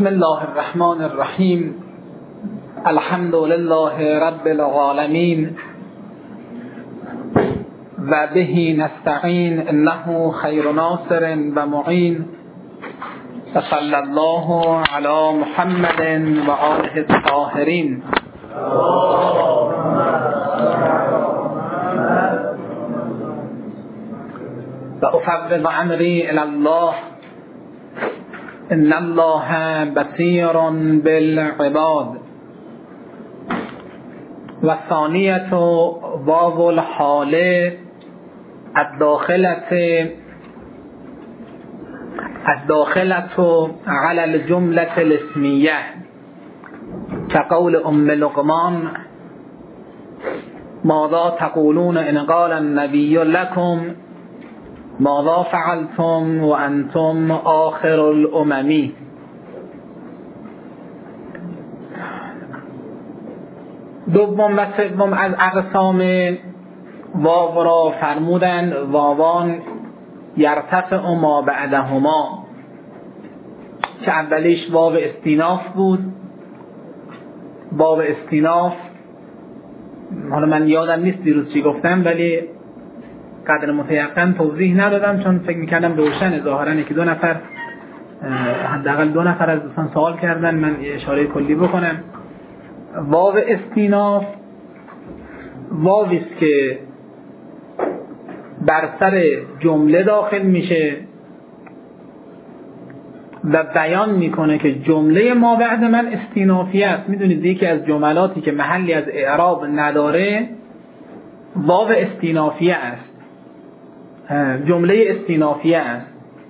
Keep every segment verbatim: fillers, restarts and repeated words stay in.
بسم الله الرحمن الرحیم. الحمد لله رب العالمین و به نستعین انه خیر ناصر و معین. صلی الله علی محمد و آله الطاهرین. و افوض امری الی الله ان الله بصیر بالعباد. و ثانیت واو الحال الداخلة الداخلة على الجملة الاسمیه كقول ام لقمان ماذا تقولون ان قال النبی لكم ماذا فعلتم وانتم آخر الامم. دوم و سوم از اقسام واو را فرمودند واوان یرتفع ما بعدهما، که اولیش واو استیناف بود. واو استیناف حالا من یادم نیست دیروز چی گفتم، ولی قدر متیقن توضیح ندادم چون فکر میکردم روشن. ظاهرا که دو نفر حداقل دو نفر از دوستان سوال کردن، من یه اشاره کلی بکنم. واو استیناف واوی است که بر سر جمله داخل میشه و بیان میکنه که جمله ما بعد من استینافی است. میدونید یکی از جملاتی که محلی از اعراب نداره واو استینافیه است، جمله استینافیه است.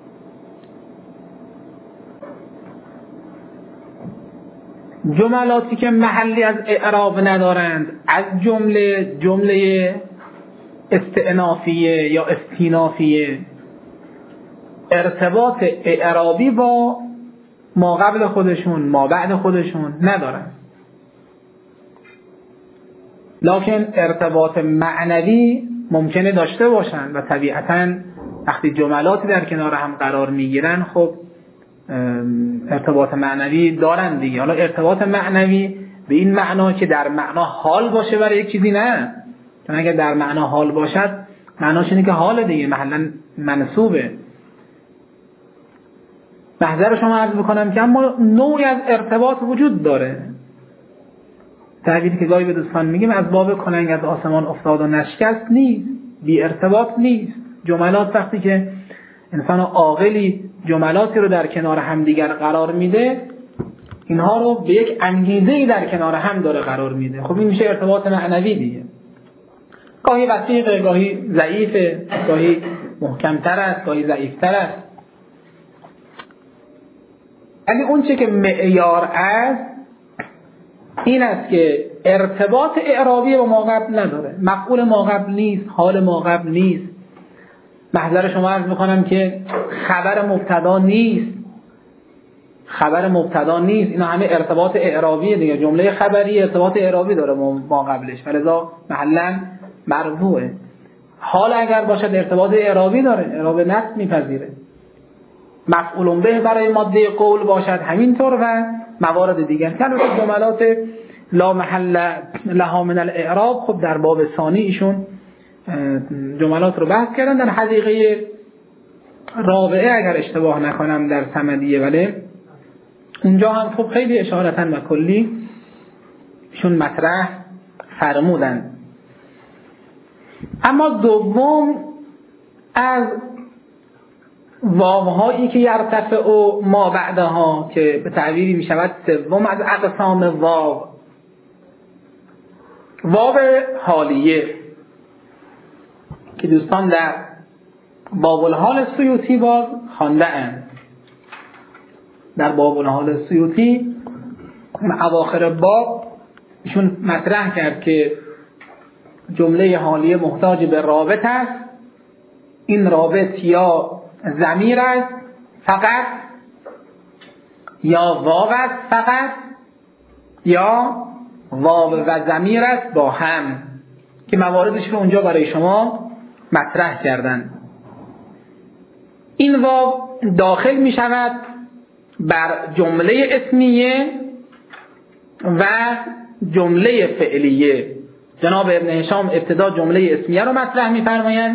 جملاتی که محلی از اعراب ندارند از جمله جمله استئنافیه یا استینافیه ارتباط اعرابی با ما قبل خودشون ما بعد خودشون ندارند، لکن ارتباط معنوی ممکنه داشته باشند و طبیعتاً وقتی جملاتی در کنار هم قرار میگیرن خب ارتباط معنوی دارن دیگه. حالا ارتباط معنوی به این معنا که در معنا حال باشه برای یک چیزی، نه، چون اگر در معنا حال باشد معناش اینه که حال دیگه محلا منصوبه. محضر شما عرض بکنم که اما نوعی از ارتباط وجود داره. تعبیری که گاهی به دوستان میگیم از باب کننگ از آسمان افتاد و نشکست نیست، بی ارتباط نیست. جملات وقتی که انسان عاقلی جملاتی رو در کنار هم دیگر قرار میده، اینها رو به یک انگیزه‌ای در کنار هم داره قرار میده. خب این میشه ارتباط معنوی دیگه. گاهی وسیقه، گاهی ضعیفه، گاهی محکمتر است، گاهی ضعیفتر است. ولی اون چه که معیار است این است که ارتباط اعرابی با ما قبل نداره، مفعول ما قبل نیست، حال ما قبل نیست. محضر شما عرض میکنم که خبر مبتدا نیست، خبر مبتدا نیست. اینا همه ارتباط اعرابیه دیگه. جمله خبری ارتباط اعرابی داره ما قبلش، فلذا محلا مرفوعه. حال اگر باشد ارتباط اعرابی داره، اعراب نصب میپذیره. مفعول به برای ماده قول باشد همینطور و موارد دیگر. که البته جملات لا محل لها من الاعراب خب در باب ثانی ایشون جملات رو بحث کردن. در حدیقه رابعه اگر اشتباه نکنم در صمدیه، ولی اونجا هم خب خیلی اشارتا و کلی ایشون مطرح فرمودن. اما دوم از واوهایی که یرتفع و ما بعدها که به تعبیری می شود سوم از اقسام واو، واو حالیه که دوستان در باب الحال سیوطی باز خوانده اند. در باب الحال سیوطی اواخر باب ایشون مطرح کرد که جمله حالیه محتاج به رابط است. این رابط یا ضمیر است فقط، یا واو است فقط، یا واو و ضمیر است با هم، که مواردش رو اونجا برای شما مطرح کردن. این واو داخل می شود بر جمله اسمیه و جمله فعلیه. جناب ابن هشام ابتدا جمله اسمیه رو مطرح می‌فرمایند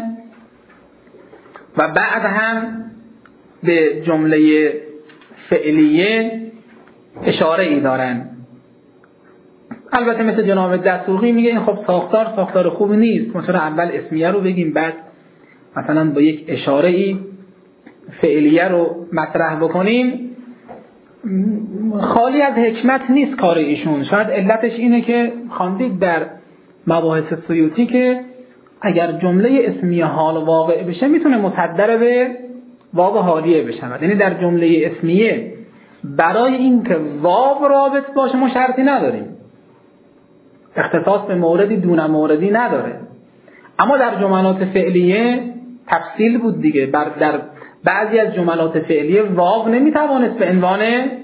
و بعد هم به جمله فعلیه اشاره ای دارن. البته مثل جناب دستوری میگه این خب ساختار ساختار خوبی نیست، مثلا اول اسمیه رو بگیم بعد مثلا با یک اشاره ای فعلیه رو مطرح بکنیم. خالی از حکمت نیست کار ایشون. شاید علتش اینه که خواندید در مباحث سیوطی که اگر جمله اسمیه حال واقع بشه میتونه مصدر به واو حالیه بشه. یعنی در جمله اسمیه برای اینکه واو رابط باشه ما شرطی نداریم، اختصاص به موردی دون موردی نداره. اما در جملات فعلیه تفصیل بود دیگه. بر در بعضی از جملات فعلیه واو نمیتوانست به عنوان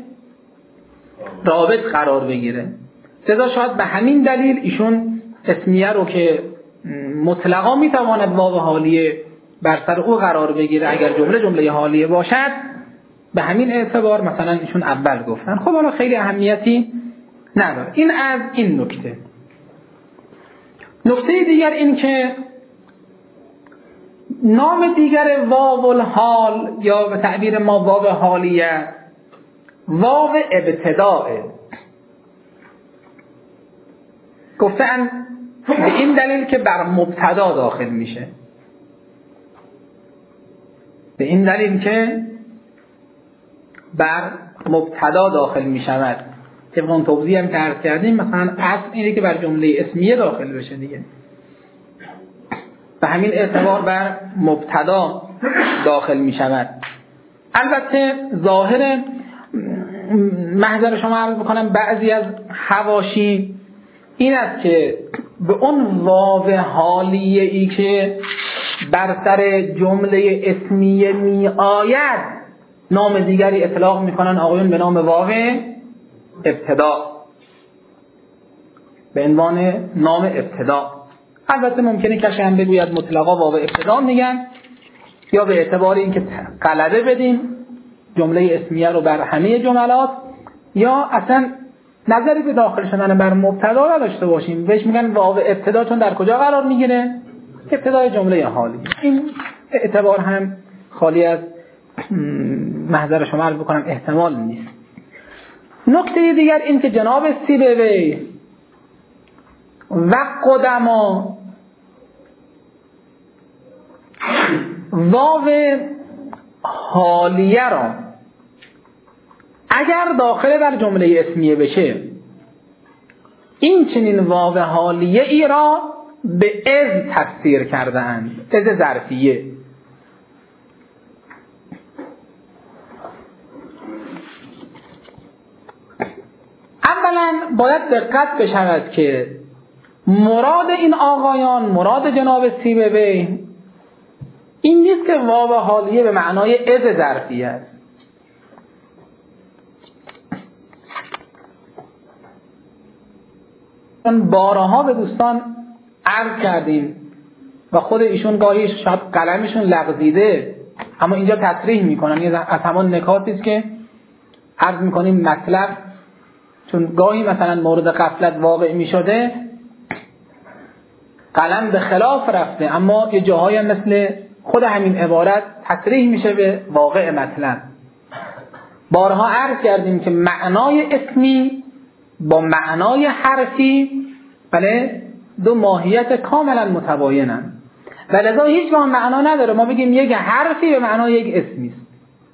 رابط قرار بگیره. لذا شاید به همین دلیل ایشون اسمیه رو که مطلقا میتواند واو حالیه بر سر او قرار بگیره اگر جمله جمله حالیه باشد، به همین اعتبار مثلا ایشون اول گفتن. خب حالا خیلی اهمیتی نداره. این از این نکته. نکته دیگر این که نام دیگر واو الحال یا به تعبیر ما واو حالیه واو ابتداء. گفتن به این دلیل که بر مبتدا داخل میشه، به این دلیل که بر مبتدا داخل میشود. طبق اون توضیح هم که عرض کردیم مثلا اصل اینه که بر جمله اسمیه داخل بشه دیگه، به همین اعتبار بر مبتدا داخل میشود. البته ظاهر محضر شما عرض بکنم بعضی از حواشی این است که به اون واو حالیه ای که بر سر جمله اسمیه می آید نام دیگری اطلاق میکنن آقایون به نام واو ابتدا، به عنوان نام ابتدا. البته ممکنه کسی هم بگوید مطلقا واو ابتدا میگن، یا به اعتبار اینکه غلبه بدیم جمله اسمیه رو بر همه جملات، یا اصلا نظری به داخل شدن بر مبتدا نداشته باشیم بهش میگن واو ابتدا، چون در کجا قرار میگیره؟ ابتدای جمله حالی. این اعتبار هم خالی از محضر شما عرض بکنم احتمال نیست. نکته دیگر این که جناب سیبوی و قدما واو حالیه را اگر داخل در جمله اسمیه بشه این چنین واو حالیه ای را به از تفسیر کرده اند، از ظرفیه. اولا باید دقت بشود که مراد این آقایان، مراد جناب سیبوی این نیست که واو حالیه به معنای از ظرفیه است. بارها به دوستان عرض کردیم و خود ایشون گاهی شاید قلمشون لغزیده اما اینجا تصریح میکنن. یه از همان نکاتی است که عرض میکنیم مطلب چون گاهی مثلا مورد غفلت واقع میشده قلم به خلاف رفته، اما یه جاهایی مثل خود همین عبارت تصریح میشه به واقع مطلب. بارها عرض کردیم که معنای اسمی با معنای حرفی بله دو ماهیت کاملا متباینن و لذا هیچ گاه معنا نداره ما بگیم یک حرفی به معنای یک اسمی است.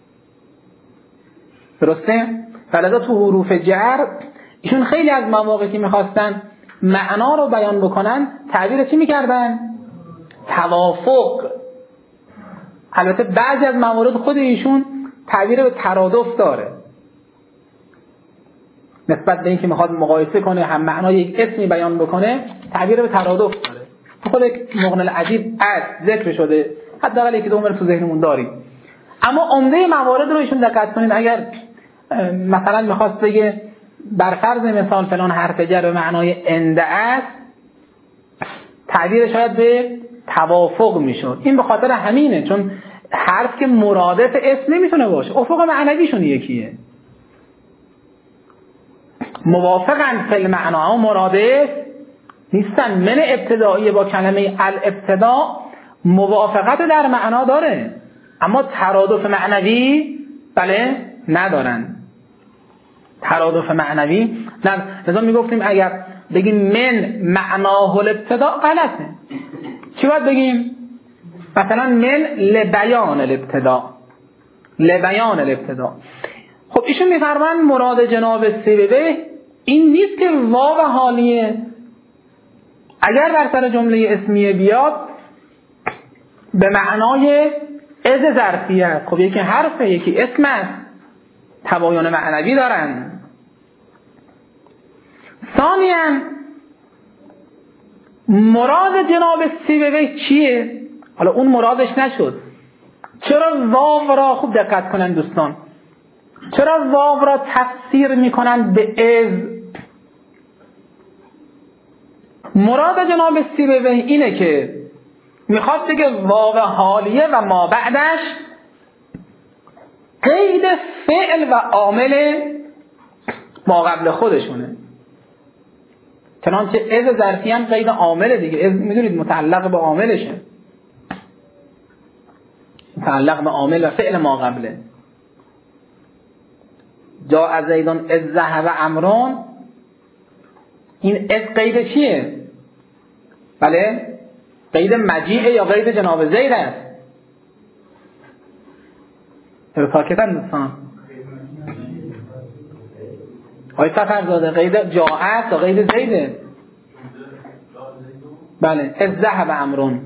درسته؟ و لذا تو حروف جر ایشون خیلی از مواقعی که میخواستن معنا رو بیان بکنن تعبیر چی میکردن؟ توافق. البته بعضی از موارد خود ایشون تعبیر به ترادف داره نسبت به اینکه میخواد مقایسه کنه هم معنای یک اسمی بیان بکنه تعبیر به ترادف داره. خود مغنی العجیب از ذکر شده حداقل یکی دو تو ذهنمون داریم. اما عمده موارد رو ایشون دقت کنید اگر مثلا میخواست بگه بر فرض مثال فلان حرف جر به معنای انده است تعبیر شاید به توافق میشد. این به خاطر همینه چون حرف که مرادف اسم نمیتونه باشه، افق معنویشون یکیه. موافقن فی المعنا اما مرادف نیستن. من ابتدایی با کلمه الابتدا موافقت در معنا داره اما ترادف معنوی بله ندارن. ترادف معنوی نه. لذا میگفتیم اگر بگیم من معناه الابتدا غلطه. چی باید بگیم؟ مثلا من لبیان الابتدا، لبیان الابتدا. خب ایشون میفرمان مراد جناب سیبوی این نیست که واو حالیه اگر در سر جمله اسمیه بیاد به معنای از ظرفی است. خب یکی حرفه یکی اسم است، تباین معنوی دارن. ثانیاً مراد جناب سیبوی چیه؟ حالا اون مرادش نشد. چرا واو را خوب دقت کنن دوستان، چرا واو را تفسیر میکنن به از؟ مراد جناب سیبوی اینه که میخواد بگه واو حالیه و ما بعدش قید فعل و عامل ما قبل خودشونه. چنانچه از ظرفی هم قید عامل دیگه. از میدونید متعلق به عاملشه، متعلق به عامل و فعل ما قبله. جا از زیدان از ذهب عمران، این از قید چیه؟ بله قید مجیعه یا قید جناب زید است؟ چرا ساکتن دوستان؟ آقای سفرزاده قید جا است یا قید زیده؟ بله از ذهب عمران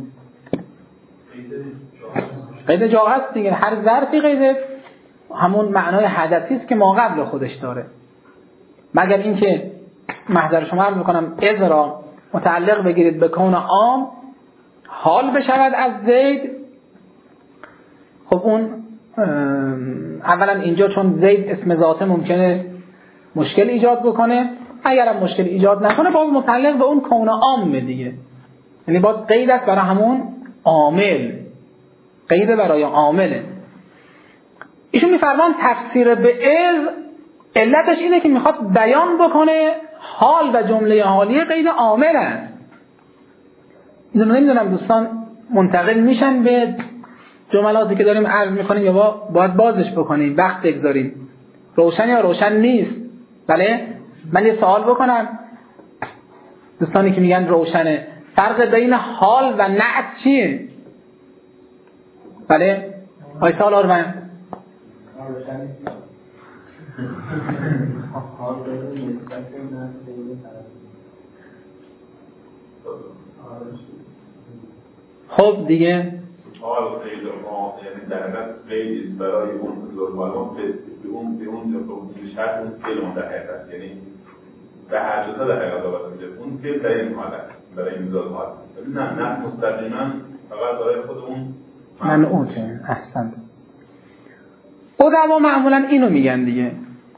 قید جا هست دیگه. هر ظرفی قید همون معنای حدثی است که ما قبل خودش داره، مگر اینکه محضر شما عرض میکنم از را متعلق بگیرید به کون عام حال بشود از زید. خب اون اولا اینجا چون زید اسم ذاته ممکنه مشکل ایجاد بکنه، اگرم مشکل ایجاد نکنه باز متعلق به اون کون عام دیگه، یعنی باز قید است برای همون عامل، قید برای عامله. ایشون میفرمان تفسیر به از علتش اینه که میخواد بیان بکنه حال و جمله حالیه قید عامل است. اینو نمیدونم دوستان منتقل میشن به جملاتی که داریم عرض میکنیم یا با باید بازش بکنیم، وقت بگذاریم. روشن یا روشن نیست؟ بله من یه سوال بکنم دوستانی که میگن روشنه، فرق بین حال و نعت چیه؟ بله آی سوال آرمن خب دیگه حال غیر ما یعنی در حقیقت غیر برای اون ظلمالون به اون به اون شرط اون فعل اون در حقیقت، یعنی به هر جزا در حقیقت آورده میشه اون فعل در این حالت برای این ظلمات. نه نه مستقیما فقط برای خود اون منعوته. احسنت. ادبا معمولا اینو میگن دیگه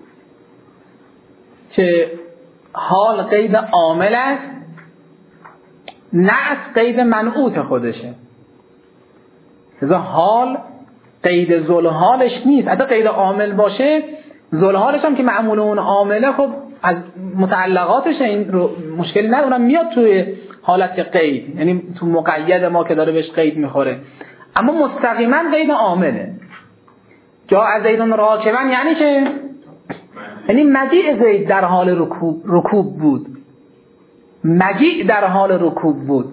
که حال قید عامل است، نعت قید منعوت خودشه. لذا حال قید ذوالحالش نیست. حتی قید عامل باشه ذوالحالش هم که معمول اون عامله خب از متعلقاتش این رو مشکلی نداره، اونم میاد توی حالت قید، یعنی تو مقید ما که داره بهش قید میخوره، اما مستقیما قید عامله. جا از زیدون راکبن یعنی که یعنی مجیع زید در حال رکوب رکوب بود، مجیع در حال رکوب بود.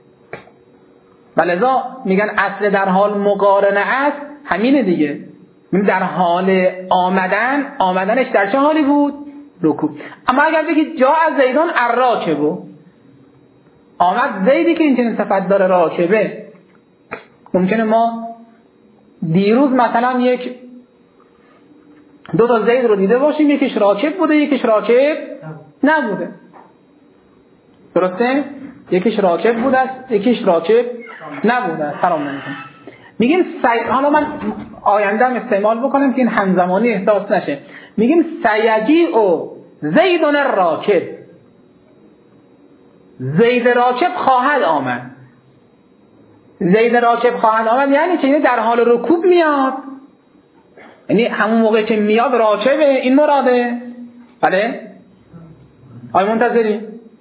ولذا میگن اصل در حال مقارنه است، همینه دیگه. در حال آمدن، آمدنش در چه حالی بود؟ رکوب. اما اگر بگید جا از زیدان الراکبو، آمد زیدی که این چنین صفت داره راکبه، ممکنه ما دیروز مثلا یک دو تا زید رو دیده باشیم، یکیش راکب بوده یکیش راکب نبوده، درسته؟ یکیش راکب بوده است یکیش راکب نبوده است. سلام علیکم. میگیم سی... حالا من آینده هم استعمال بکنم که این همزمانی احساس نشه. میگیم سیجی و زیدون راکب، زید راکب خواهد آمد. زید راکب خواهد آمد یعنی چه؟ در حال رکوب میاد، یعنی همون موقع که میاد راکبه، این مراده. بله آی منتظری؟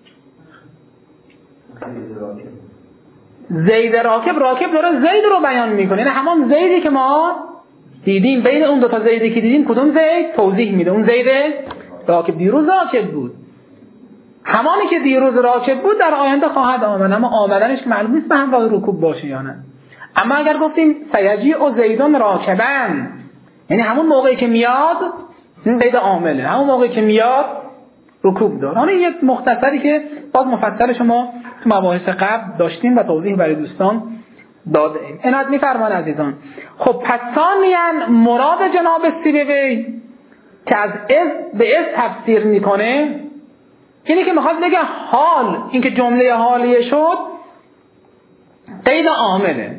زید راکب، راکب داره زید رو بیان میکنه، یعنی همان زیدی که ما دیدیم. بین اون دو تا زیدی که دیدیم کدوم زید توضیح میده؟ اون زید راکب دیروز راکب بود، همانی که دیروز راکب بود در آینده خواهد آمد، اما آمدنش معلوم نیست به همراه رکوب باشه یا نه. اما اگر گفتیم سیجیء زیدون راکبن، یعنی همون موقعی که میاد، این قید عامله، همون موقعی که میاد رکوب داره. حالا یک مختصری که باز مفصل شما تو مباحث قبل داشتیم و توضیح برای دوستان داده ایم. عنایت می‌فرمایید عزیزان. خب پس ثانیاً مراد جناب سیبوی که از از به از تفسیر میکنه اینی که میخواد بگه حال، اینکه جمله حالیه شد قید عامله،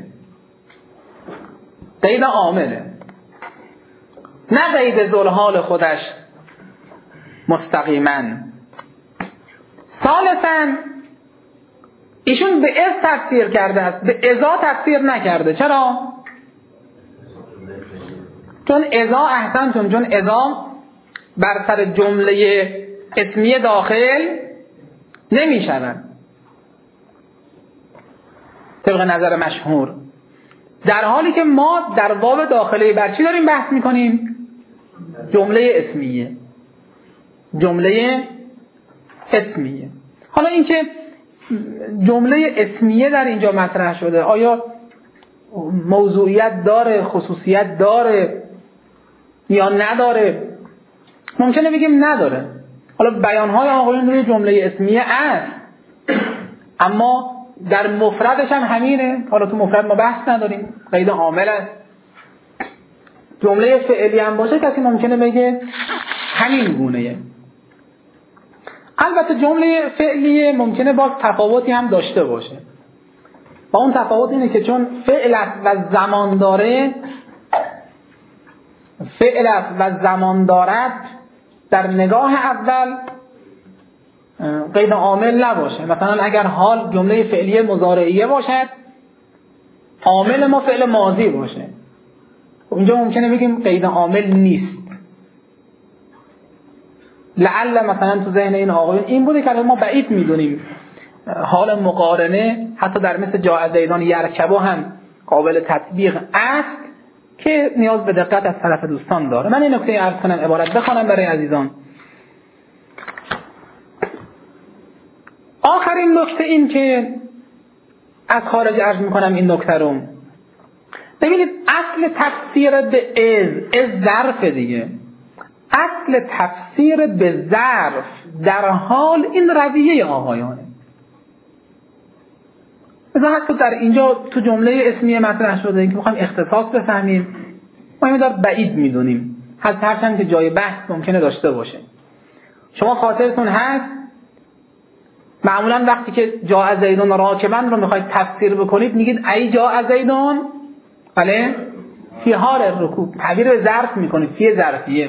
قید عامله، نه قید ذوالحال خودش مستقیما. ثالثاً ایشون به از تفسیر کرده است، به ازا تفسیر نکرده. چرا؟ چون ازا احسنتون چون ازا بر سر جمله اسمیه داخل نمی شود طبق نظر مشهور، در حالی که ما در باب داخله بر چی داریم بحث میکنیم؟ جمله اسمیه، جمله اسمیه. حالا اینکه جمله اسمیه در اینجا مطرح شده آیا موضوعیت داره، خصوصیت داره یا نداره؟ ممکنه بگیم نداره. حالا بیانهای آقایون روی جمله اسمیه است، اما در مفردش هم همینه. حالا تو مفرد ما بحث نداریم، قید عامل است. جمله فعلی هم باشه کسی ممکنه بگه همین گونه‌ایه. البته جمله فعلیه ممکنه باز تفاوتی هم داشته باشه، و اون تفاوت اینه که چون فعل است و زمان داره، فعل است و زمان دارد، در نگاه اول قید عامل نباشه. مثلا اگر حال جمله فعلیه مضارعیه باشد، عامل ما فعل ماضی باشه، اونجا ممکنه بگیم قید عامل نیست. لعل مثلا تو ذهن این آقایون این بوده که ما بعید میدونیم حال مقارنه حتی در مثل جاء زیدان یرکبو هم قابل تطبیق است که نیاز به دقت از طرف دوستان داره. من این نکته عرض کنم، عبارت بخوانم برای عزیزان. آخرین نکته این که از خارج عرض میکنم این نکته رو ببینید، اصل تفسیر به از از ظرف دیگه، اصل تفسیر به ظرف در حال این رویه آقایانه. مثلا حتی در اینجا تو جمله اسمیه مطرح شده که میخوایم اختصاص بفهمیم، ما این دار بعید میدونیم، حتی هرچند که جای بحث ممکنه داشته باشه. شما خاطرتون هست معمولا وقتی که جاء زیدون راکبن رو میخواید تفسیر بکنید میگید ای جاء زیدون بله فی حال رکوب، تعبیر به ظرف میکنید، فی ظرفیه.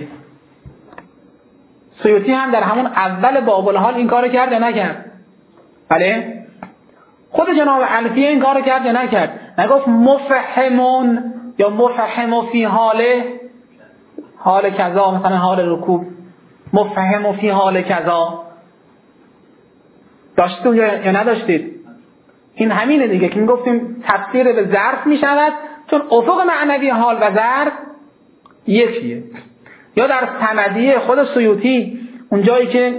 سیوطی هم در همون اول باب الحال این کارو کرد یا نکرد؟ بله. خود جناب الفیه این کارو کرد یا نکرد؟ نگفت مفهمون یا مفهم فی حاله حال کذا، مثلا حال رکوب مفهم فی حال کذا. داشتید یا نداشتید؟ این همینه دیگه که میگفتیم تفسیر به ظرف میشود چون افق معنوی حال و ظرف یکیه. یا در سندیه خود سیوطی اونجایی که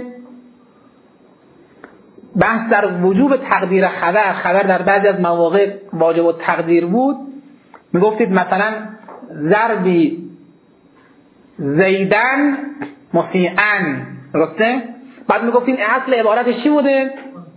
بحث در وجوب تقدیر خبر، خبر در بعضی از مواقع واجب التقدیر بود، میگفتید مثلا ضربی زیدن مسیعن، درسته؟ بعد میگفتید اصل عبارتش چی بوده؟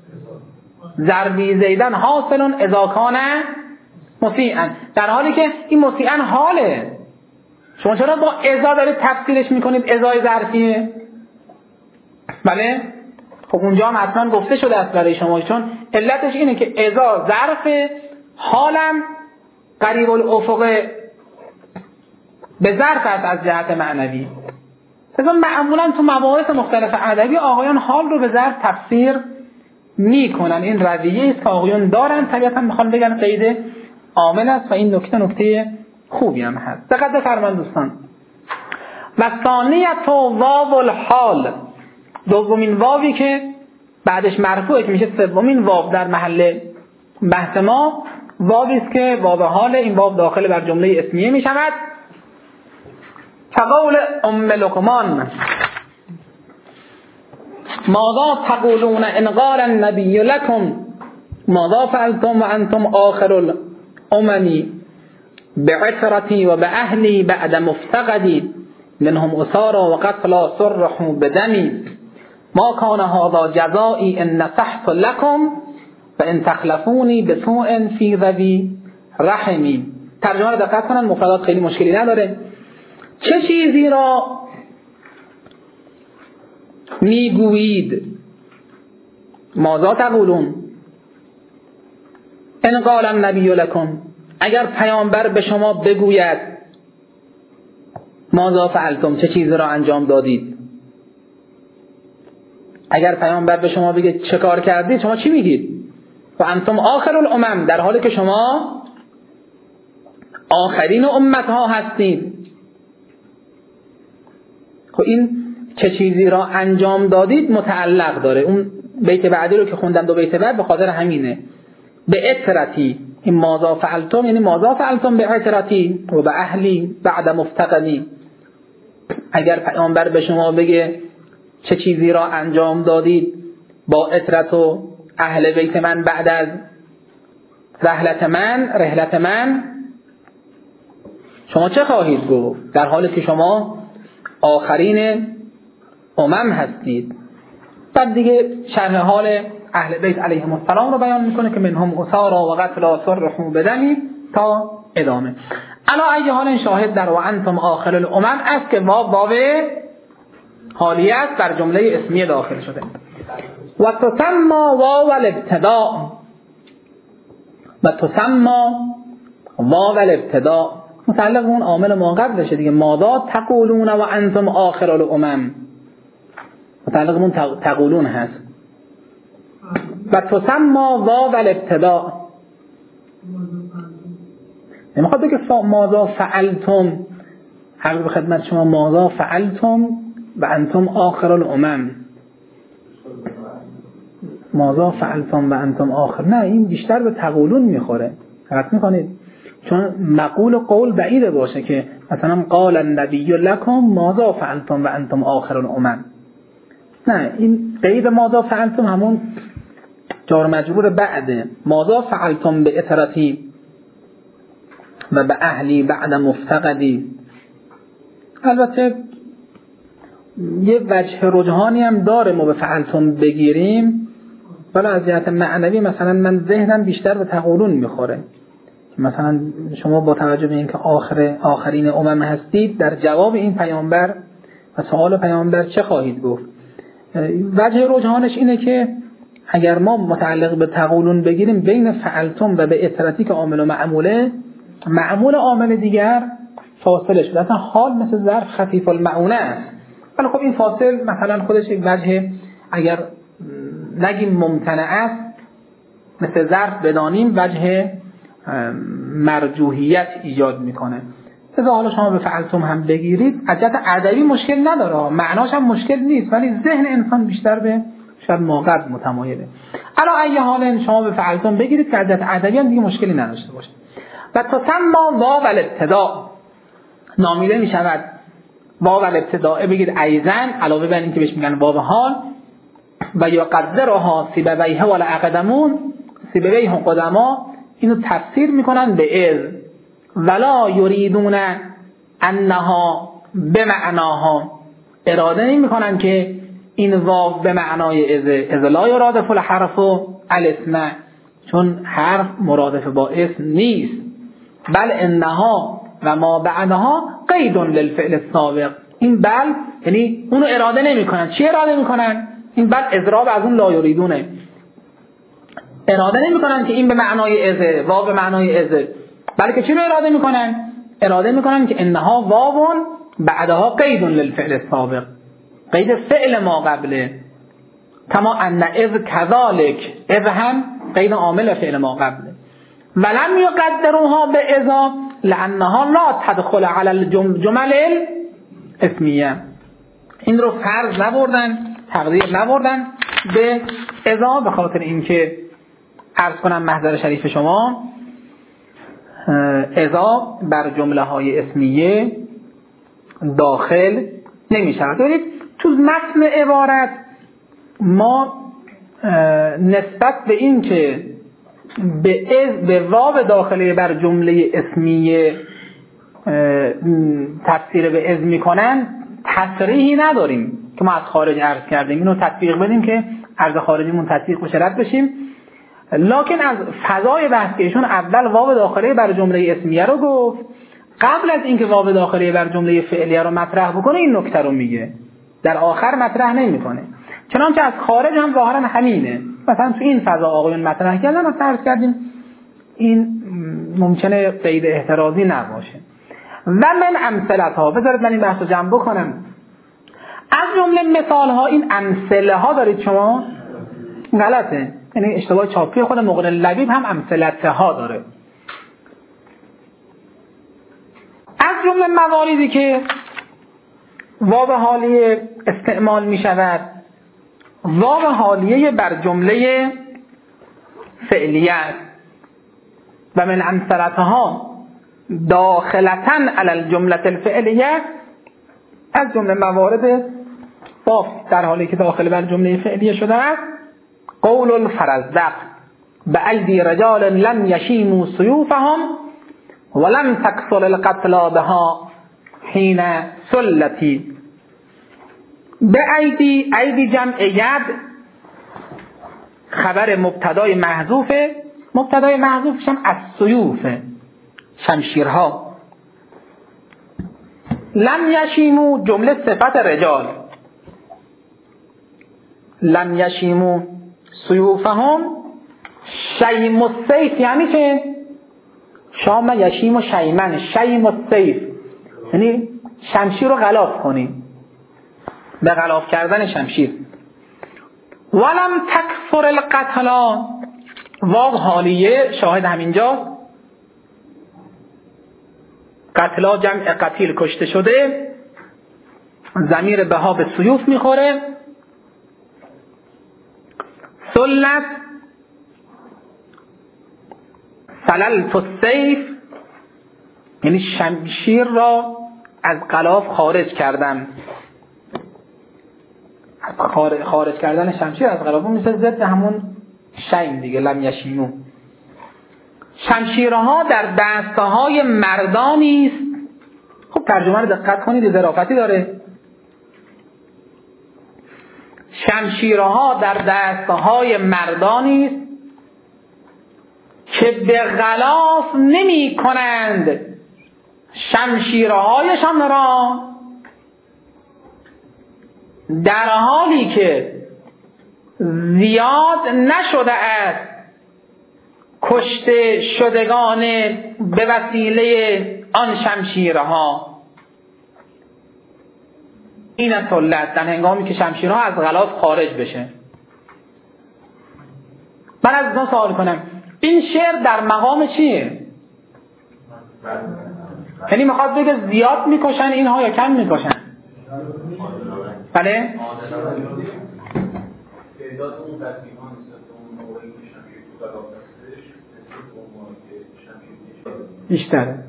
ضربی زیدن حاصلون اذا کان مسیعن، در حالی که این مسیعن حاله. شما چرا با ازا دارید تفسیرش میکنید ازای ظرفیه؟ بله؟ خب اونجا هم حتما گفته شده است برای شما، چون علتش اینه که ازا ظرف، حالم قریب الافق به ظرف است از جهت معنوی. مثلا معمولا تو مباحث مختلف ادبی آقایان حال رو به ظرف تفسیر میکنن. این رویه است که آقایان دارن، طبیعتا میخوان بگن قید عامل است و این نکته نکته خوبی هم هست. دقت بفرمایید دوستان. و ثانیت واو الحال دومین واوی که بعدش مرفوعه که میشه سومین واو در محل بحث ما، واوی است که واو حال، این واو داخل بر جمله اسمیه می شود. فقول ام لقمان ماذا تقولون ان قال النبی لكم ماذا فعلتم وانتم آخر الامم بعترتی و باهلی بعد مفتقدی منهم اسارا و قتلا صرحوا بدمی ما کان هذا جزایی ان نصحت لكم فان تخلفونی بسوء فی ذوی رحمی. ترجمه رو دقت کنن، مفردات خیلی مشکلی نداره. چه چیزی را میگویید؟ ماذا تقولون ان قال النبی لکم، اگر پیامبر به شما بگوید ماذا فعلتم، چه چیزی را انجام دادید. اگر پیامبر به شما بگه چه کار کردید، شما چی میگید؟ و انتم آخر الامم، در حالی که شما آخرین امت ها هستید. خب این چه چیزی را انجام دادید متعلق داره. اون بیت بعدی رو که خوندم، دو بیت بعد، به خاطر همینه. به اطرتی، این ماذا فعلتم یعنی ماذا فعلتم به اطرتی و به اهلی بعد مفتقدی. اگر پیامبر به شما بگه چه چیزی را انجام دادید با اطرت و اهل بیت من بعد از رحلت من رحلت من شما چه خواهید گفت، در حالی که شما آخرین امم هستید. بعد دیگه شرح حال اهل بیت علیهم السلام رو بیان میکنه که منهم اسارا و قتلا صرحوا بدمی تا ادامه. الا ای حال شاهد در و انتم آخر الامم است که واو واو حالیه است، در جمله اسمیه داخل شده. و تسمى واو الابتداء و تسمى واو الابتداء متعلق اون عامل ما قبلشه دیگه. ماذا تقولون و انتم آخر الامم، متعلق اون تقولون هست. و تسمى واو الابتداء نمیخواد بگه ماذا فعلتم، عرض به خدمت شما ماذا فعلتم و انتم آخر الامم، ماذا فعلتم و انتم آخر، نه این بیشتر به تقولون میخوره. حق میکنید چون مقول قول بعیده باشه که مثلا قال النبی لکم ماذا فعلتم و انتم آخر الامم. نه، این قید ماذا فعلتم همون جار مجرور بعده. ماذا فعلتم به اطرتی و به اهلی بعد مفتقدی. البته یه وجه رجحانی هم داره ما به فعلتم بگیریم، ولی از جهت معنوی مثلا من ذهنم بیشتر به تقولون میخوره. مثلا شما با توجه به اینکه آخر آخرین امم هستید، در جواب این پیامبر و سوال پیامبر چه خواهید گفت؟ وجه رجحانش اینه که اگر ما متعلق به تقولون بگیریم، بین فعلتم و به اطرتی که عامل و معموله، معمول عامل دیگر فاصله شده. اصلا حال مثل ظرف خفیف المعونه است، ولی خب این فاصل مثلا خودش یک وجه اگر نگیم ممتنع است، مثل ظرف بدانیم وجه مرجوحیت ایجاد میکنه. لذا حالا شما به فعلتم هم بگیرید، از جهت ادبی مشکل نداره، معناش هم مشکل نیست، ولی ذهن انسان بیشتر به شاید ما قبل متمایله. الا ای حال شما به فعلتم بگیرید که از جهت ادبی هم دیگه مشکلی نداشته باشه. و تسمى واو الابتداء نامیده می شود واو الابتداء، بگید ایزن علاوه بر این که بهش میگن واو حال. و یقدرها سیبویه ولا اقدمون، سیبویه قدما اینو تفسیر میکنن به از، ولا یریدون انها بمعناها، اراده نمیکنن که این واو به معنای از، از لا یرادف الحرف الاسم، چون حرف مرادف با اسم نیست، بل انها و ما بعدها قید للفعل السابق. این بل یعنی اونو اراده نمیکنن. چی اراده میکنن؟ این بل اضراب از اون لا یریدونه. اراده نمیکنن که این به معنای از، واو به معنای از، بلکه چی رو اراده میکنن؟ اراده میکنن که انها واو بعدها قید للفعل السابق، قید فعل ما قبله. کما ان اذ کذالک، اذ هم قید عامل فعل ما قبله. ولم یقدروها به اذا لانها لا تدخل علی الجمل الاسمیه. این رو فرض نبردن تقدیر نبردن به اذا، به خاطر اینکه عرض کنم محضر شریف شما اذا بر جمله های اسمیه داخل نمی شود. ببینید تو متن عبارت ما نسبت به این که به از به واو داخله بر جمله اسمیه تفسیر به از میکنن تصریحی نداریم که ما از خارج عرض کردیم، اینو تطبیق بدیم که عرض خارجیمون تطبیق بشه رد بشیم. لکن از فضای بحث که ایشون اول واو داخله بر جمله اسمیه رو گفت، قبل از اینکه واو داخله بر جمله فعلیه رو مطرح بکنه این نکته رو میگه، در آخر مطرح نمیکنه. چنانچه از خارج هم ظاهرا همینه، مثلا تو این فضا آقایون مطرح کردن و فرض کردیم این ممکنه قید احترازی نباشه. و من امثلت ها، بذارید من این بحث رو جمع بکنم. از جمله مثال ها این امثله ها دارید شما، غلطه، یعنی اشتباه چاپی خود مغنی لبیب هم امثلت ها داره. از جمله مواردی که واو حالیه استعمال می شود، واو حالیه بر جمله فعلیه و من امثلتها داخلتن علی الجمله الفعلیه. از جمله موارد واو در حالی که داخل بر جمله فعلیه شده است، قول الفرزدق بأیدی رجال لم یشیموا سیوفهم ولم تکثر القتل بها حین سلتی. به ایدی، ایدی جمع ید، خبر مبتدای محذوفه، مبتدای محذوفش هم از سیوفه، شمشیرها. لم یشیمو جمله صفت رجال، لم یشیمو سیوفهم، شیم السیف یعنی چه؟ شام یشیم و شیمن، شیم السیف یعنی شمشیر رو غلاف کنی، به غلاف کردن شمشیر. ولم تکثر القتلا، واو حالیه شاهد همینجاست، قتلا جمع قتیل کشته شده، ضمیر بها به سیوف میخوره. سلت سللت السیف یعنی شمشیر را از غلاف خارج کردم، خارج کردن شمشیر از غلاف میشه ضد همون شیم دیگه، لم یشیمو. شمشیرها در دستهای مردانی است. خب ترجمه رو دقت کنید، ظرافتی داره. شمشیرها در دستهای مردانی است که به غلاف نمی کنند شمشیرهایشان را، در حالی که زیاد نشده است کشته شدگان به وسیله آن شمشیرها. این از سلت، در هنگامی که شمشیرها از غلاف خارج بشه. من از اون سوال کنم، این شعر در مقام چیه؟ یعنی میخواد بگه زیاد میکشن اینها یا کم میکشن؟ بله؟ بیشتره.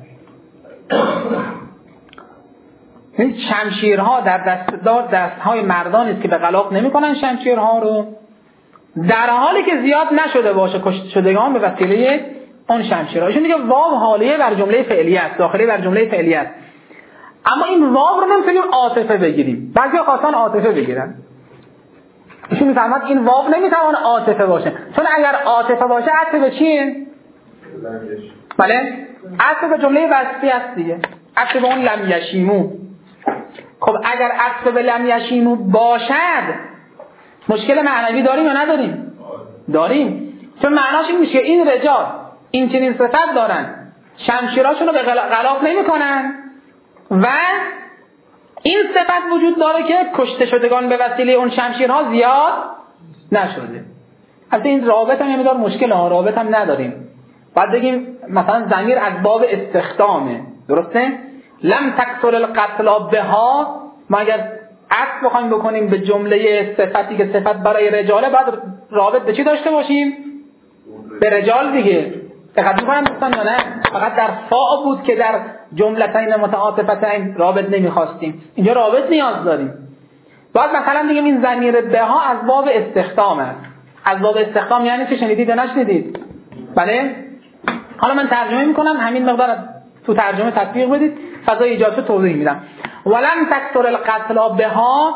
این شمشیرها در دستدار دستهای مردانی است که به غلاف نمیکنن شمشیرها رو، در حالی که زیاد نشده باشه کشته شدگان به وسیله اون شمشیرها. ایشون دیگه واو حالیه بر جمله فعلیه است، داخلی بر جمله فعلیه است. اما این واو رو نمیتونیم عاطفه بگیریم. بعضیا خواستن عاطفه بگیرن. ایشون میفهمد این واو نمیتونه عاطفه باشه، چون اگر عاطفه باشه عطف به چیه؟ بله؟ عطف به جمله وصفی است دیگه. عطف به اون لم یشیمو. خب اگر عطف به لم یشیمو باشد مشکل معنوی داریم یا نداریم؟ داریم. چون معناش این میشه این رجال این چنین صفت دارن، شمشیراشون رو به غلاف نمیکنن و این صفت وجود داره که کشته شدگان به وسیله اون شمشیرها زیاد نشده. البته این رابط هم یه مقدار مشکل ها، رابط هم نداریم. بعد بگیم مثلا ضمیر از باب استخدامه، درسته؟ لم تکثر القتل بها، ما اگر عطف بخوایم بکنیم به جمله صفتی که صفت برای رجاله، بعد رابط به چی داشته باشیم؟ به رجال دیگه. دقت می‌کنم دوستان یا نه؟ فقط در فاء بود که در جملتین متعاطفتین رابط نمیخواستیم، اینجا رابط نیاز داریم. بعد مثلا دیگه این ضمیر به ها از باب استخدام است. از باب استخدام یعنی چه؟ شنیدید یا نشنیدید؟ بله؟ حالا من ترجمه میکنم، همین مقدار تو ترجمه تطبیق بدید، فضای ایجاد شد توضیح میدم. ولم تکثر القتل بها،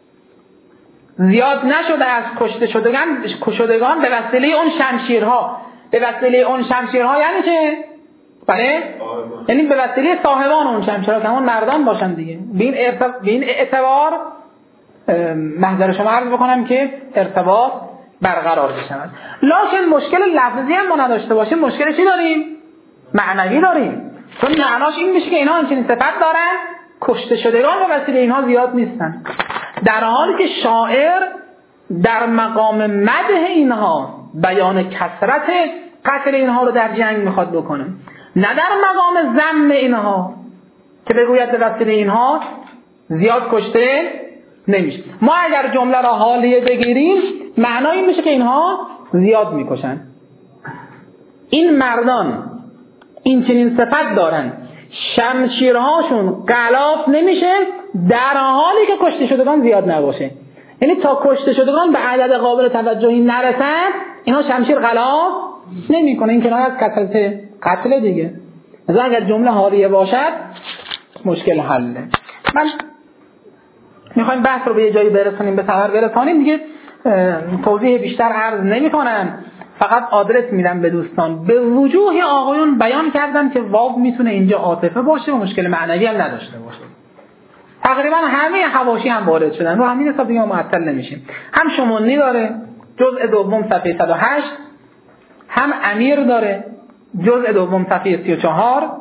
زیاد نشده از کشته شدگان کشتگان به وسیله اون شمشیرها. به وسیله اون شمشیرها یعنی چه؟ بله؟ یعنی به وسیله صاحبان اون شمشیرها که همون مردان باشن دیگه. به این اعتبار محضر شما عرض بکنم که ارتباط برقرار بشود. لکن مشکل لفظی هم ما نداشته باشیم، مشکل چی داریم؟ معنوی داریم. چون معناش این میشه که اینا همچنین صفت دارن، کشته شدگان به وسیله اینها زیاد نیستن، در حالی که شاعر در مقام مدح اینها بیان کثرت قتل اینها رو در جنگ میخواد بکنه، نه در مقام ذم اینها که بگوید به وسیله اینها زیاد کشته نمیشه. ما اگر جمله را حالیه بگیریم معنای این میشه که اینها زیاد میکشن. این مردان این چنین صفت دارن، شمشیرهاشون غلاف نمیشه در حالی که کشته شدگان زیاد نباشه. یعنی تا کشته شدگان به عدد قابل توجهی نرسن اینا شمشیر غلاف نمیکنه. این کنایه از کثرت قتل دیگه. مثلا اگر جمله حالیه باشد مشکل حله. من میخوایم بحث رو به یه جایی برسونیم، به ثمر برسانیم دیگه، توضیح بیشتر عرض نمی‌کنم، فقط آدرس میدم به دوستان. به وجوه آقایون بیان کردن که واو میتونه اینجا عاطفه باشه و مشکل معنوی هم نداشته باشه. تقریبا همه حواشی هم وارد شدن، رو همین حساب دیگه ما معطل نمیشیم. هم شمونی داره جزء دوم صفحه صد و هشت، هم امیر داره جزء دوم صفحه سی و چهار،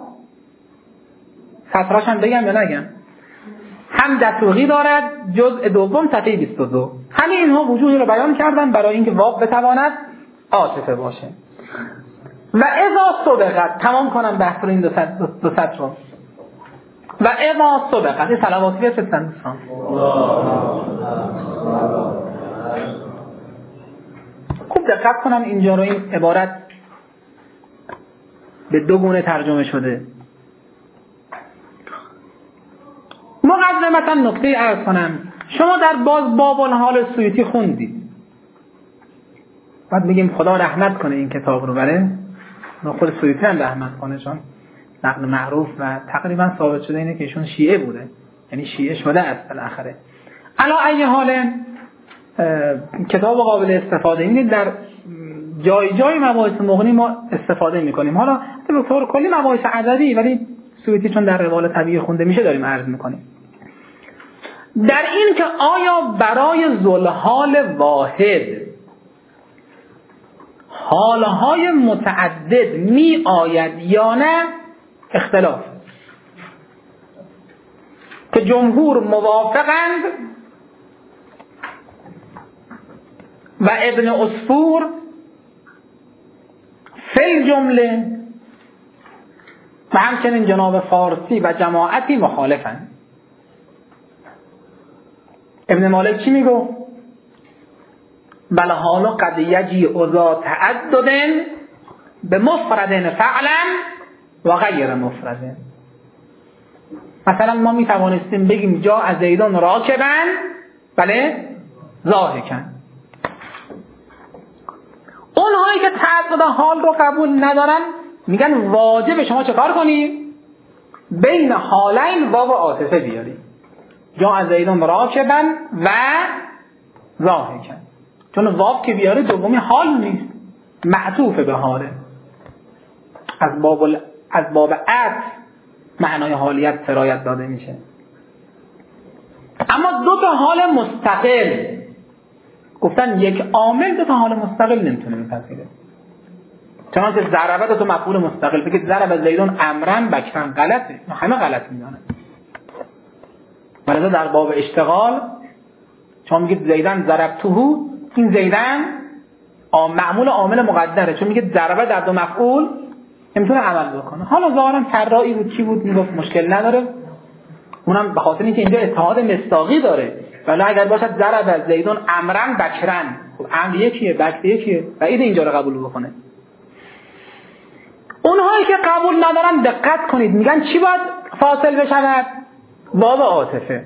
سطراش هم بگم یا نگم، هم دسوقی دارد جزء دوم صفحه بیست و دو. همه اینها وجوهی رو بیان کردن برای اینکه واو بتواند عاطفه باشه. و اذا سبقت، تمام کنم بحث رو این دو سطر دو سطر رو. و اذا سبقت، این صلواتی بفرستن دوستان. خوب دقت کنم اینجا رو، این عبارت به دو گونه ترجمه شده. مقدمتا نکته عرض کنم، شما در باز باب الحال سیوطی خوندید، بعد میگیم خدا رحمت کنه این کتاب رو، بله خود سیوطی هم رحمت کنه، چون نقل معروف و تقریبا ثابت شده اینه که ایشون شیعه بوده، یعنی شیعه شده است بالاخره. علا ای حال کتاب قابل استفاده، این در جای جای مباحث مغنی ما استفاده میکنیم. حالا به طور کلی مباحث عددی، ولی سیوطی چون در روال طبیعی خونده میشه داریم عرض میکنیم. در این که آیا برای ذوالحال واحد حالهای متعدد می آید یا نه اختلاف، که جمهور موافقند و ابن عصفور فی جمله و همچنین جناب فارسی و جماعتی مخالفند. ابن مالک چی میگو؟ بل حالا قد یجی اذا تعددن به مفردن فعلا و غیر مفردن. مثلا ما می توانستیم بگیم جا از زیدان راکبن، بله ضاحکن. اونهایی که تعدد حال رو قبول ندارن میگن واجب شما چه کار کنی؟ بین حالین واو عاطفه بیاری، جا از زیدان راکبن و ضاحکن، چون واو که بیاره دومی حال نیست، معطوف به حاله. از باب ال... از باب عطف معنای حالیت سرایت داده میشه. اما دو تا حال مستقل گفتن، یک عامل دو تا حال مستقل نمیتونه بپذیره. چنانچه ضربه دو تا مفعول مستقل، بگید ضرب زیدون امرن بکرن، غلطه، همه غلط میدونن. ولی در باب اشتغال شما میگید زیدن ضربتهو، این زیدن معمول عامل مقدره، چون میگید ضربه در دو مفعول نمیتونه عمل بکنه. حالا ظاهرا فرایی بود، چی بود، میگفت مشکل نداره، اونم به خاطر اینکه اینجا اتحاد مصداقی داره، ولی اگر باشد ضرب زیدون امرن بکرن، خب امر یکیه بکر یکیه، بعید اینجا رو قبول بکنه. اونهایی که قبول ندارن دقت کنید میگن چی باید فاصل بشود؟ واو عاطفه.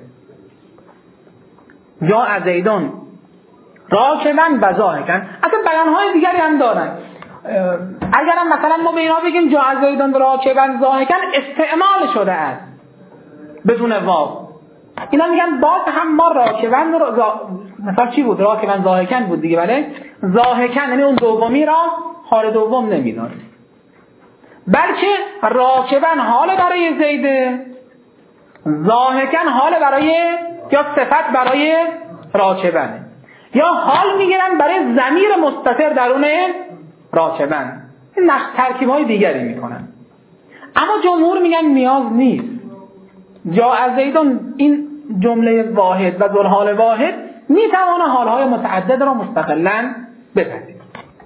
جاء زیدون راکبن و ضاحکن. اصلا بیانهای دیگری هم دارن. اگر هم مثلا ما به اینا بگیم جاء زیدون راکبن ضاحکن استعمال شده است بدون واو، اینا میگن باز هم ما راکبن رو زا... مثلا چی بود؟ راکبن ضاحکن بود دیگه، بله ضاحکن یعنی اون دومی را حال دوم نمیداریم، بلکه راکبن حال برای زیده، ضاحکن حال برای یا صفت برای راکبنه، یا حال میگیرن برای ضمیر مستتر درون راکبن. این نقش ترکیب های دیگری میکنن، اما جمهور میگن نیاز نیست. جاء زیدون این جمله واحد و ذوالحال واحد میتوانه حالهای متعدد را مستقلاً بپذیره.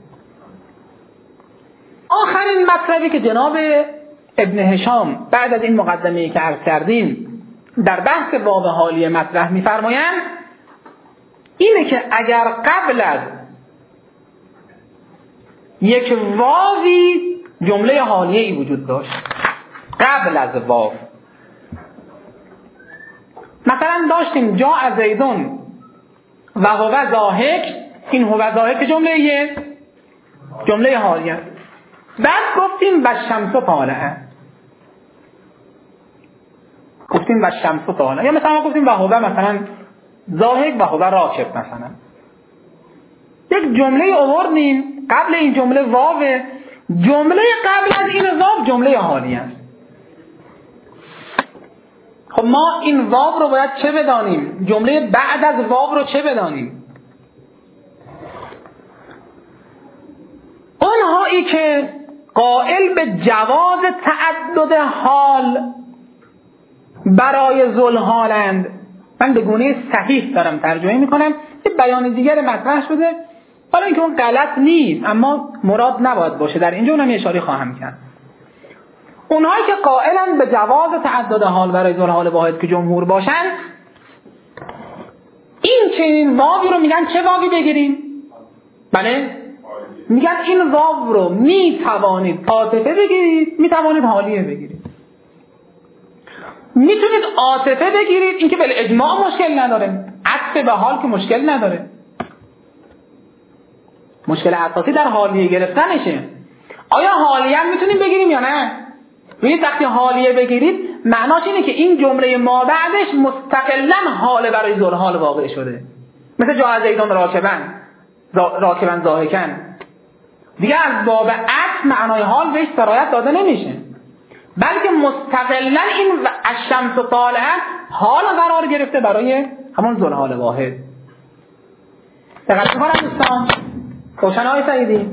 آخرین مطلبی که جناب ابن هشام بعد از این مقدمه‌ای که عرض کردیم در بحث واو حالیه مطرح می‌فرمایند اینه که اگر قبل از یک واوی جمله حالیه‌ای وجود داشت، قبل از واو مثلا داشتیم جاء زیدون و هو ضاحک، این هو ضاحک جمله یه جمله حالیه. بعد گفتیم و شمس طالعه، گفتیم و شمس طالعه، یا مثلا گفتیم و هو مثلا ضاحک و هو راکب، مثلا یک جمله آوردیم قبل این جمله واو، جمله قبل از این واو جمله حالیه است. خب ما این واو رو باید چه بدانیم؟ جمله بعد از واو رو چه بدانیم؟ اونهایی که قائل به جواز تعدد حال برای ذوالحالند، من به گونه صحیح دارم ترجمه میکنم، یه بیان دیگر مطرح شده، حالا اینکه اون غلط نیست اما مراد نباید باشه، در اینجا اونم اشاره خواهم کرد. اونهایی که قائلن به جواز تعدد حال برای ذوالحال واحد که جمهور باشن، این چنین واوی رو میگن چه واوی بگیریم؟ بله میگن این واو رو می توانید عاطفه بگیرید، می توانید حالیه بگیرید. میتونید عاطفه بگیرید، این که بالاجماع مشکل نداره، عطف به حال که مشکل نداره. مشکل اساسی در حالیه گرفتنشه. آیا حالیه هم میتونید بگیریم یا نه؟ ببینید وقتی حالیه بگیرید معناش اینه که این جمله ما بعدش مستقلاً حال برای ذوالحال واقع شده، مثل جاء زیدون راکبن راکبن ضاحکن، دیگه از باب عطف معنای حال بهش سرایت داده نمیشه، بلکه مستقلاً این الشمس طالعه حال قرار گرفته برای همون ذوالحال واحد. دقت کنید دوستان، روشن های سعیدی،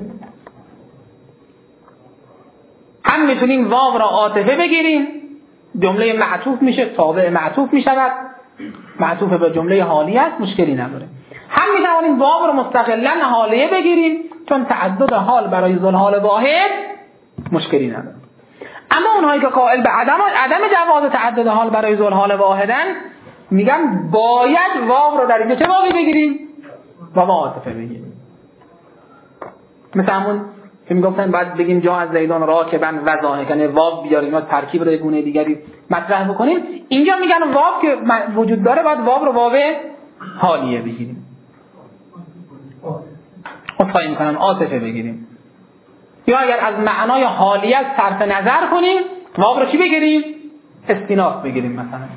هم میتونیم واو را عاطفه بگیریم، جمله معطوف میشه، تابع معطوف میشود، معطوف به جمله حالیه است، مشکلی نداره. هم میتوانیم واو را مستقلاً حالیه بگیریم، چون تعدد حال برای ذوالحال واحد مشکلی نداره. اما اونهایی که قائل به عدم عدم جواز تعدد حال برای ذوالحال واحدن میگن باید واو رو در اینجا چه واوی بگیریم؟ واو عاطفه بگیریم. مثل همون که میگفتن باید بگیم جا از زیدان راکبن و ضاحکن، واو بیاریم یا ترکیب رو گونه دیگری مطرح بکنیم. اینجا میگن واو که وجود داره باید واو رو واو حالیه بگیریم، اصخایی میکنم عاطفه بگیریم، یا اگر از معنای حالیت صرف نظر کنیم واو رو چی بگیریم؟ استیناف بگیریم. مثلا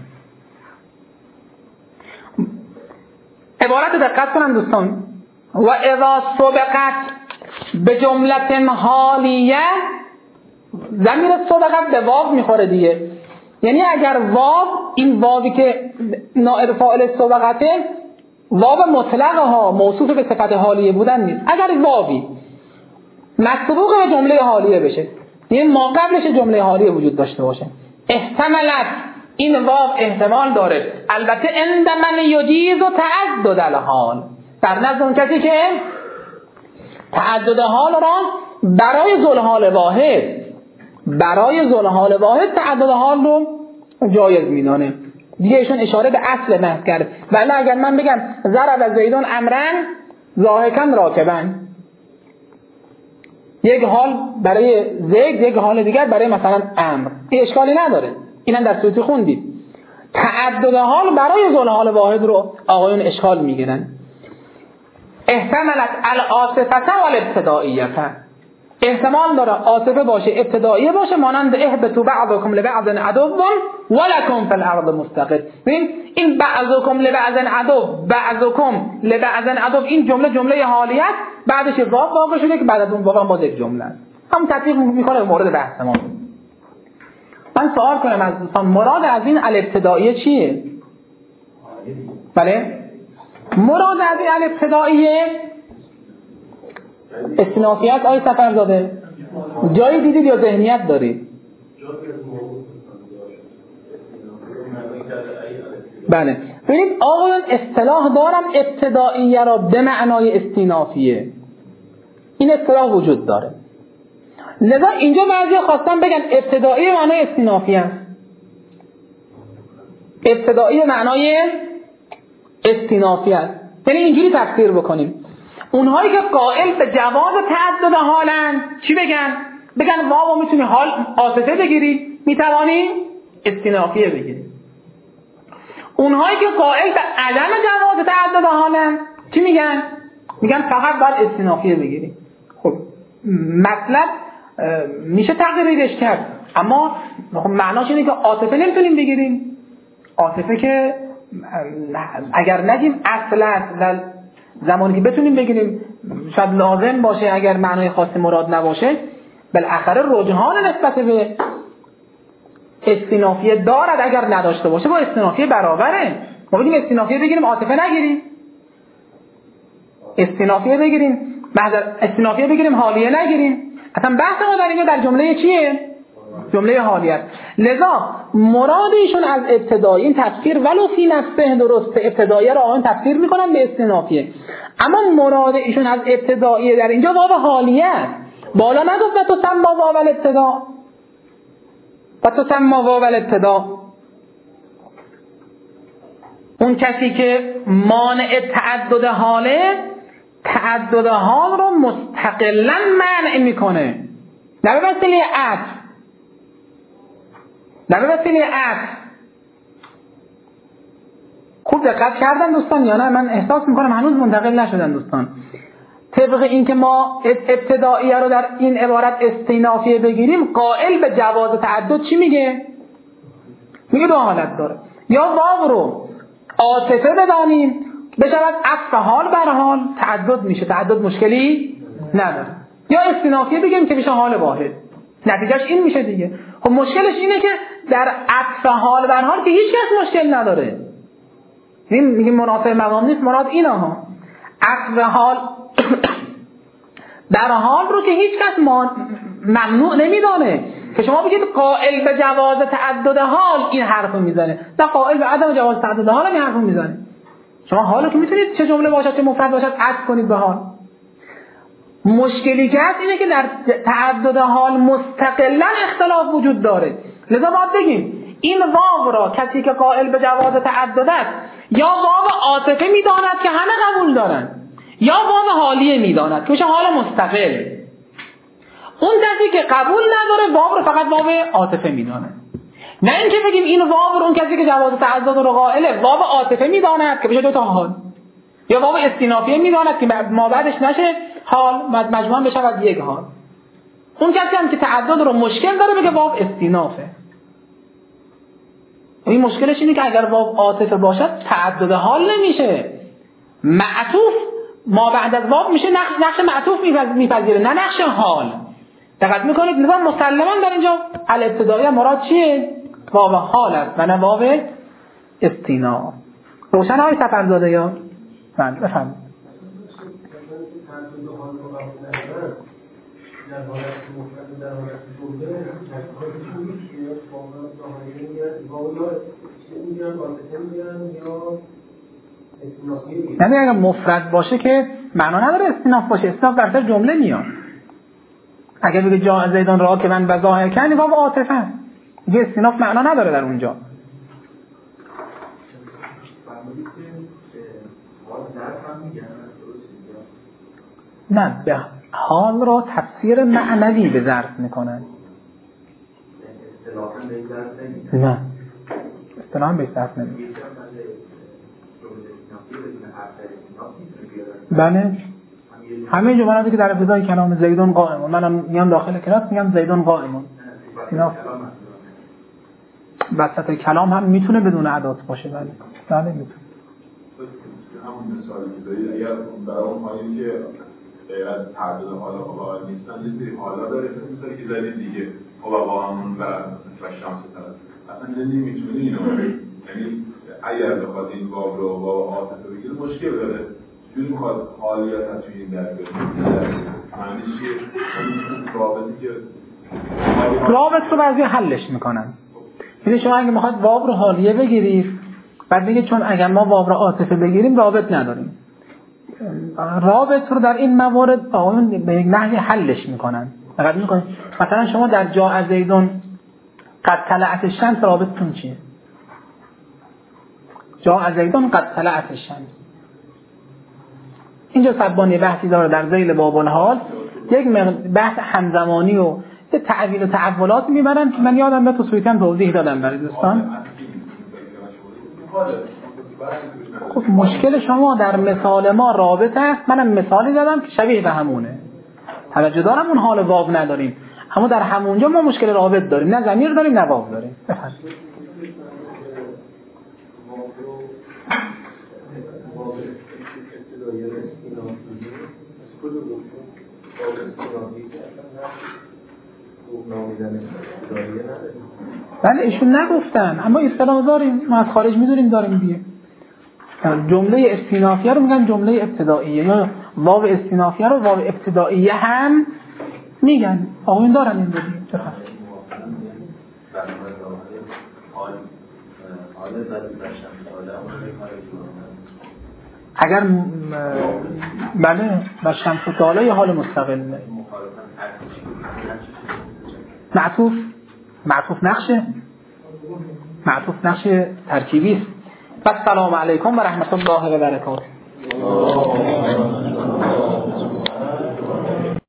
عبارت دقت کنن دوستان، و اذا سبقت به جملت حالیه، ضمیر سبقت به واو میخوره دیگه، یعنی اگر واو، این واوی که نائب فاعل سبقته، واو مطلقه ها موصوف به صفت حالیه بودن نیست. اگر واوی مسبوق به جمله حالیه بشه، یعنی ما قبلش جمله حالیه وجود داشته باشه، احتمالت این واو احتمال داره، البته عند من یجیز و تعدد الحال، در نزد اون کسی که تعدد حال را برای ذوالحال واحد برای ذوالحال واحد تعدد حال رو جایز میدانه. دیگه ایشون اشاره به اصل بحث کرده. ولی اگر من بگم ضرب زیدون امرن ضاحکا راکبا، یک حال برای زید یک حال دیگر برای مثلا امر، این اشکالی نداره. اینم در سوتی خوندید. تعدد حال برای ذل حال واحد رو آقایون اشکال میگیرن. احتمالت العاطفه والابتدائیه، احتمال داره عاطفه باشه ابتدائیه باشه، مانند اهبطوا بعضکم لبعض عدو ولکم فی الارض مستقر. ببین این بعضکم لبعض عدو، بعضکم لبعض عدو، این جمله جمله حالیت، بعدش واو واقع شده که بعد از اون واو هم باز یک جمله است. هم تطبیق میکنه به مورد بحث ما. من سوال کنم از دوستان، مراد از این الابتدائیه چیه؟ بله؟ مراد از این الابتدائیه استینافیت. آیه سفرزاده جایی دیدید یا ذهنیت دارید؟ بله. ببینید آقایان اصطلاح دارم ابتدائیه را به معنای استینافیه، این اصطلاح وجود داره. لذا اینجا بعضی خواستم بگن ابتدائیه معنای استینافیه است، ابتدائیه معنای استینافیه است. یعنی اینجوری تفسیر بکنیم، اونهایی که قائل به جواز تعدد حالن چی بگن؟ بگن واو میتونی حال عاطفه بگیری، میتوانی استینافیه بگیری. اونهایی که قائل به عدم جواز تعدد حالن چی میگن؟ میگن فقط باید استینافیه بگیری. خب مطلب میشه تغییرش کرد، اما معناش اینه که عاطفه نمیتونیم بگیریم. عاطفه که اگر نگیم اصل است و زمانی که بتونیم بگیریم شاید لازم باشه، اگر معنای خاصی مراد نباشه، بالاخره رجحان نسبت به استینافیه دارد. اگر نداشته باشه با استینافیه برابره. ما بگیم استینافیه بگیریم عاطفه نگیریم، استینافیه بگیریم محضر استینافیه بگیریم حالیه نگیریم. اصلا بحث ما در اینجا در جمله چیه؟ جمله حالیت. لذا مراد ایشون از ابتدایی، این تفسیر ولو فی نفسه درسته، ابتدایی را آن تفسیر میکنن به استینافیه، اما مراد ایشون از ابتدایی در اینجا واو حالیت. بالا نگفت و تو سما واو الابتدا و تو سما واو الابتدا. اون کسی که مانع تعدد حاله، تعدد حال رو مستقلا منع میکنه، نه به وسیله عطف، نه به وسیله عطف. خوب دقت کردن دوستان یا نه؟ من احساس میکنم هنوز منتقل نشدن دوستان. طبق این که ما ابتدائیه رو در این عبارت استینافیه بگیریم، قائل به جواز تعدد چی میگه؟ میگه دو حالت داره، یا واو رو عاطفه بدانیم بشود عطف حال بر حال، تعدد میشه، تعدد مشکلی نداره، یا استینافیه بگیم که میشه حال واحد، نتیجهش این میشه دیگه. خب مشکلش اینه که در عطف حال بر حال که هیچ کس مشکل نداره، میگیم مناسب مقام نیست، مراد اینا ها. عطف حال در حال رو که هیچ کس ممنوع نمیدانه، که شما بگید قائل به جواز تعدد حال این حرفو میزنه، نه قائل به عدم جواز تعدد حال این حرفو میزنه. شما حالا که میتونید چه جمله باشد چه مفرد باشد عطف کنید به حال. مشکلی که هست اینه که در تعدد حال مستقلا اختلاف وجود داره. لذا باید بگیم این واو را کسی که قائل به جواز تعدد است یا واو عاطفه میداند که همه قبول دارن، یا واو حالیه میداند که میشه حال مستقل. اون کسی که قبول نداره واو رو فقط واو عاطفه میداند. نه اینکه بگیم این واو رو اون کسی که جواز تعدد رو قائله واو عاطفه میداند که بشه دو تا حال، یا واو استینافیه میداند که ما بعدش نشه حال، مجموعاً بشه یک حال. اون کسی هم که تعدد رو مشکل داره بگه واو استینافه. این مشکلش اینه که اگر واو عاطفه باشد تعدد حال نمیشه، معطوف ما بعد از واو میشه نقش معطوف میپذیره نه نقش حال. دقت میکنید؟ لذا مسلما در اینجا الابتدایی مراد چیه؟ واو حال است و نه واو استیناف. روشن های سفرزاده یا؟ بله بفرمایید. در حالت مفرد در حالت جمله تکلیفش میشه واقعا ظاهری میگن واقعا میگن یا استینافیه. یعنی اگر مفرد باشه که معنا نداره استیناف باشه، استیناف در سر جمله میاد. اگر بگه جا زیدان راکبن و ظاهر کنی واو عاطفه است، دیگه استیناف معنا نداره در اونجا. نه، به حال را تفسیر معنوی به ظرف میکنن. نه، اصطلاحاً به ظرف نمیکنن. بله، همه جملاتی که در ابتدای کلام زیدون قائمون، منم میام داخل کلاس میگم زیدون قائمون، اینا وسط کلام هم میتونه بدون ادات باشه. بله بله میتونه. همون مثالی که دارید، اگر برای اون حالی که غیر از تعدد حالا واقعا نیستن یه سری حالا داره، مثلا که زدید دیگه خب واقعاً و و شانس طرف اصلا نمیتونه اینو، یعنی اگر بخواد این واو رو واو عاطفه بگیره مشکل داره. چجوری میخواد حالیت از توی این در بیاره؟ معنیش چیه؟ رابطی که رابط رو بعضی حلش میکنن. یعنی شما اگه میخواد واو رو حالیه بگیرید بعد بگید چون اگر ما واو رو عاطفه بگیریم رابط نداریم. رابط رو در این موارد آقایون به یک نحوی حلش میکنن. فقط میکنن مثلا شما در جاء زیدون قد طلعت الشمس رابطتون چیه؟ جاء زیدون قد طلعت الشمس. اینجا سبانی بحثی داره در ذیل باب الحال، یک بحث همزمانی و یه تعویل و تعولات میبرن که من یادم به تو سویتم توضیح دادم برای دوستان. خب مشکل شما در مثال ما رابط است. منم مثالی دادم که شبیه به همونه، توجه دارم اون حال واو نداریم، اما در همونجا ما مشکل رابط داریم، نه ضمیر داریم نه واو داریم. بفرمایید. بله ایشون نگفتن اما اصطلاح داریم، ما از خارج میدونیم داریم دیگه. جمله استینافیه رو میگن جمله ابتدائیه، یا واو استینافیه رو واو ابتدائیه هم میگن. آقایون دارن این دیگه. بفرمایید. اگر بله و شمس و طالع یا حال مستقله. معطوف معطوف نقشه معطوف نقش ترکیبی است. السلام علیکم و رحمت الله و برکاته.